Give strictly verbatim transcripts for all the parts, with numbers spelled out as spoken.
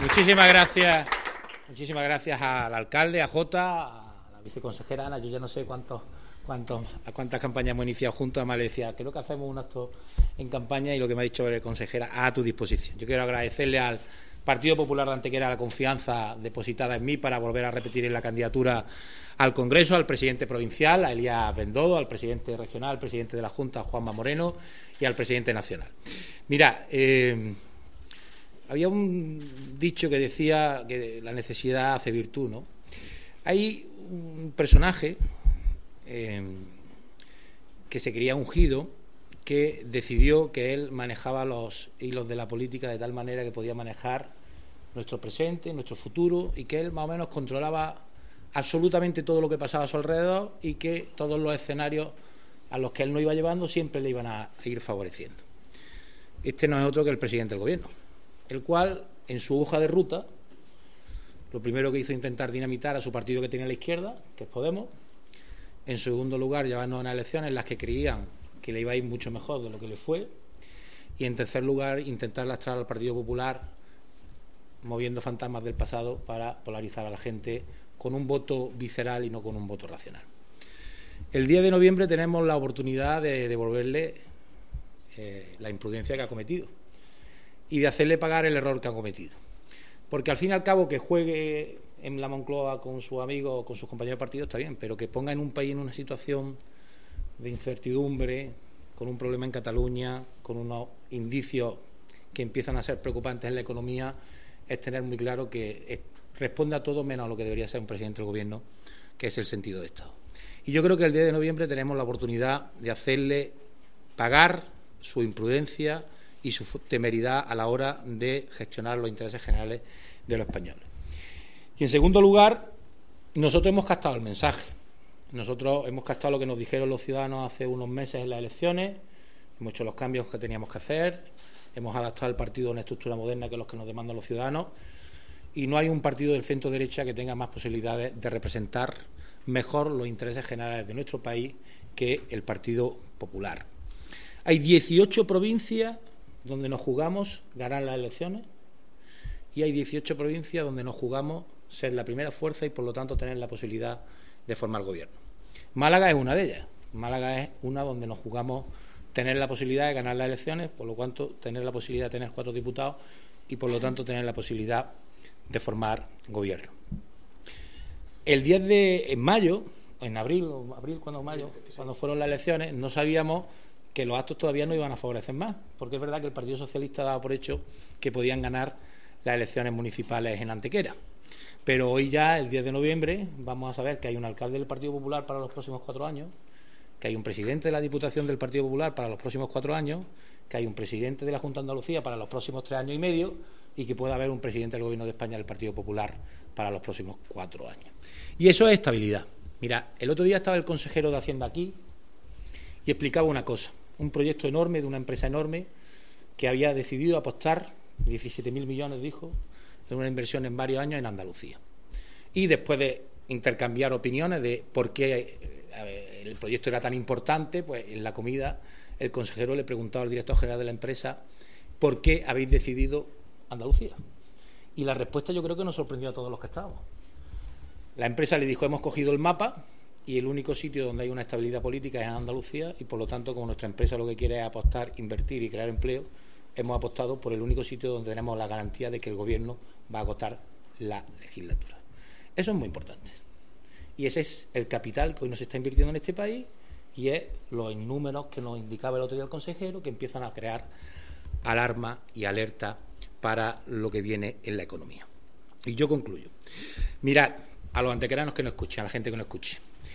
Muchísimas gracias, muchísimas gracias al alcalde, a Jota, a la viceconsejera Ana. Yo ya no sé cuántos, cuántos, a cuántas campañas hemos iniciado juntos. Además le decía, creo que hacemos un acto en campaña y lo que me ha dicho la consejera, a tu disposición. Yo quiero agradecerle al Partido Popular de Antequera la confianza depositada en mí para volver a repetir en la candidatura al Congreso, al presidente provincial, a Elías Bendodo, al presidente regional, al presidente de la Junta, Juanma Moreno, y al presidente nacional. Mira, eh, había un dicho que decía que la necesidad hace virtud, ¿no? Hay un personaje eh, que se creía ungido, que decidió que él manejaba los hilos de la política de tal manera que podía manejar nuestro presente, nuestro futuro, y que él más o menos controlaba absolutamente todo lo que pasaba a su alrededor y que todos los escenarios a los que él no iba llevando siempre le iban a ir favoreciendo. Este no es otro que el presidente del Gobierno, el cual, en su hoja de ruta, lo primero que hizo intentar dinamitar a su partido que tenía a la izquierda, que es Podemos. En segundo lugar, llevarnos a unas elecciones en las que creían que le iba a ir mucho mejor de lo que le fue. Y en tercer lugar, intentar lastrar al Partido Popular moviendo fantasmas del pasado para polarizar a la gente con un voto visceral y no con un voto racional. El diez de noviembre tenemos la oportunidad de devolverle eh, la imprudencia que ha cometido y de hacerle pagar el error que ha cometido. Porque al fin y al cabo que juegue en la Moncloa con sus amigos o con sus compañeros de partido está bien, pero que ponga en un país en una situación de incertidumbre, con un problema en Cataluña, con unos indicios que empiezan a ser preocupantes en la economía, es tener muy claro que es, responde a todo menos a lo que debería ser un presidente del Gobierno, que es el sentido de Estado. Y yo creo que el diez de noviembre tenemos la oportunidad de hacerle pagar su imprudencia y su temeridad a la hora de gestionar los intereses generales de los españoles. Y en segundo lugar, nosotros hemos captado el mensaje. Nosotros hemos captado lo que nos dijeron los ciudadanos hace unos meses en las elecciones, hemos hecho los cambios que teníamos que hacer, hemos adaptado el partido a una estructura moderna que es lo que nos demandan los ciudadanos, y no hay un partido del centro derecha que tenga más posibilidades de representar mejor los intereses generales de nuestro país que el Partido Popular. Hay dieciocho provincias donde nos jugamos ganar las elecciones y hay dieciocho provincias donde nos jugamos ser la primera fuerza y por lo tanto tener la posibilidad de formar gobierno. Málaga es una de ellas. Málaga es una donde nos jugamos tener la posibilidad de ganar las elecciones, por lo tanto tener la posibilidad de tener cuatro diputados y por lo tanto tener la posibilidad de formar gobierno. El diez de mayo, en abril, abril cuando mayo, cuando fueron las elecciones, no sabíamos que los actos todavía no iban a favorecer más, porque es verdad que el Partido Socialista daba por hecho que podían ganar las elecciones municipales en Antequera. Pero hoy ya, el diez de noviembre, vamos a saber que hay un alcalde del Partido Popular para los próximos cuatro años, que hay un presidente de la Diputación del Partido Popular para los próximos cuatro años, que hay un presidente de la Junta de Andalucía para los próximos tres años y medio y que puede haber un presidente del Gobierno de España del Partido Popular para los próximos cuatro años. Y eso es estabilidad. Mira, el otro día estaba el consejero de Hacienda aquí y explicaba una cosa, un proyecto enorme de una empresa enorme que había decidido apostar diecisiete mil millones, dijo, en una inversión en varios años en Andalucía. Y después de intercambiar opiniones de por qué eh, el proyecto era tan importante, pues en la comida el consejero le preguntaba al director general de la empresa ¿por qué habéis decidido Andalucía? Y la respuesta yo creo que nos sorprendió a todos los que estábamos. La empresa le dijo, hemos cogido el mapa y el único sitio donde hay una estabilidad política es en Andalucía y por lo tanto, como nuestra empresa lo que quiere es apostar, invertir y crear empleo, hemos apostado por el único sitio donde tenemos la garantía de que el Gobierno va a agotar la legislatura. Eso es muy importante. Y ese es el capital que hoy nos está invirtiendo en este país y es los números que nos indicaba el otro día el consejero que empiezan a crear alarma y alerta para lo que viene en la economía. Y yo concluyo. Mirad, a los antequeranos que no escuchen, a la gente que no escuche.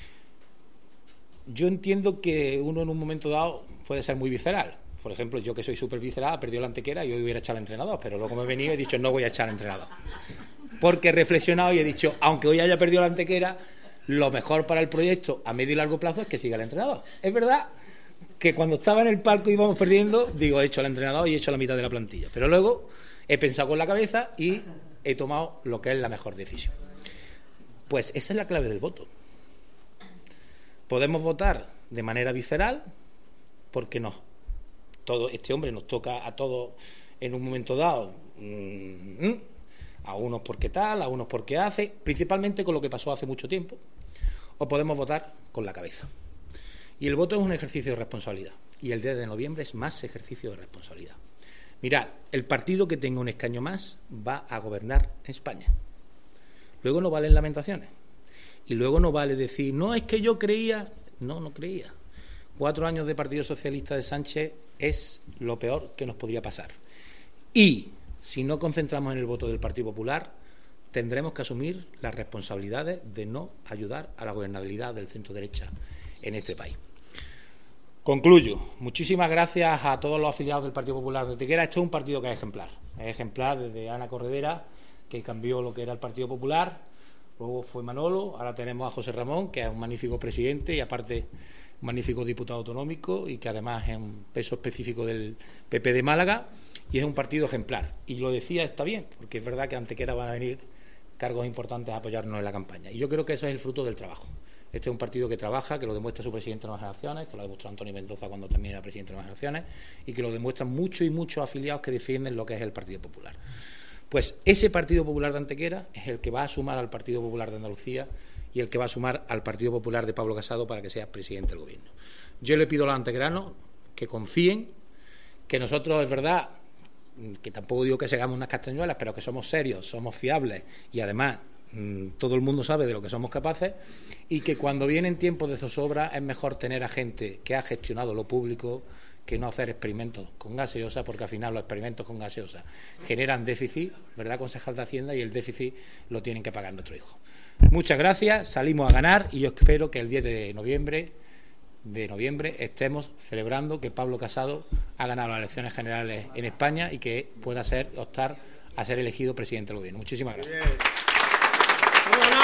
Yo entiendo que uno en un momento dado puede ser muy visceral. Por ejemplo, yo que soy súper visceral, perdió la Antequera y hoy hubiera echado al entrenador, pero luego me he venido y he dicho no voy a echar al entrenador. Porque he reflexionado y he dicho, aunque hoy haya perdido la Antequera, lo mejor para el proyecto a medio y largo plazo es que siga el entrenador. Es verdad que cuando estaba en el palco y íbamos perdiendo, digo, he hecho al entrenador y he hecho la mitad de la plantilla. Pero luego he pensado con la cabeza y he tomado lo que es la mejor decisión. Pues esa es la clave del voto. Podemos votar de manera visceral porque nos, todo este hombre nos toca a todos en un momento dado. Mmm, a unos porque tal, a unos porque hace, principalmente con lo que pasó hace mucho tiempo, o podemos votar con la cabeza. Y el voto es un ejercicio de responsabilidad, y el diez de noviembre es más ejercicio de responsabilidad. Mirad, el partido que tenga un escaño más va a gobernar España. Luego no valen lamentaciones. Y luego no vale decir, no, es que yo creía. No, no creía. Cuatro años de Partido Socialista de Sánchez es lo peor que nos podría pasar. Y si no concentramos en el voto del Partido Popular, tendremos que asumir las responsabilidades de no ayudar a la gobernabilidad del centro-derecha en este país. Concluyo. Muchísimas gracias a todos los afiliados del Partido Popular de Antequera. Esto es un partido que es ejemplar. Es ejemplar desde Ana Corredera, que cambió lo que era el Partido Popular, luego fue Manolo, ahora tenemos a José Ramón, que es un magnífico presidente y aparte un magnífico diputado autonómico y que además es un peso específico del P P de Málaga, y es un partido ejemplar. Y lo decía, está bien, porque es verdad que a Antequera van a venir cargos importantes a apoyarnos en la campaña. Y yo creo que eso es el fruto del trabajo. Este es un partido que trabaja, que lo demuestra su presidente de Nuevas Generaciones, que lo demostró Antonio Mendoza cuando también era presidente de Nuevas Generaciones, y que lo demuestran muchos y muchos afiliados que defienden lo que es el Partido Popular. Pues ese Partido Popular de Antequera es el que va a sumar al Partido Popular de Andalucía y el que va a sumar al Partido Popular de Pablo Casado para que sea presidente del Gobierno. Yo le pido a los antequeranos que confíen, que nosotros, es verdad, que tampoco digo que seamos unas castañuelas, pero que somos serios, somos fiables y además todo el mundo sabe de lo que somos capaces, y que cuando vienen tiempos de zozobra es mejor tener a gente que ha gestionado lo público que no hacer experimentos con gaseosa, porque al final los experimentos con gaseosa generan déficit, ¿verdad, concejal de Hacienda? Y el déficit lo tienen que pagar nuestros hijos. Muchas gracias, salimos a ganar y yo espero que el diez de noviembre de noviembre estemos celebrando que Pablo Casado ha ganado las elecciones generales en España y que pueda ser optar a ser elegido presidente del Gobierno. Muchísimas gracias.